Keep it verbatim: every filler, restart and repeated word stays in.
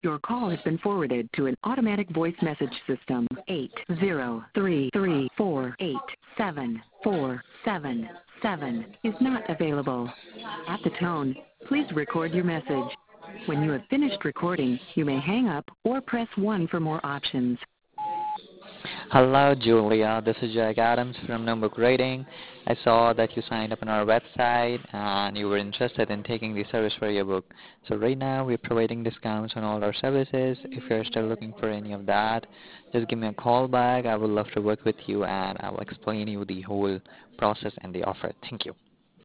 Your call has been forwarded to an automatic voice message system. eight zero three three four eight seven four seven seven is not available. At the tone, please record your message. When you have finished recording, you may hang up or press one for more options. Hello, Julia. This is Jack Adams from Numbook Rating. I saw that you signed up on our website and you were interested in taking the service for your book. So right now we're providing discounts on all our services. If you're still looking for any of that, just give me a call back. I would love to work with you and I will explain you the whole process and the offer. Thank you.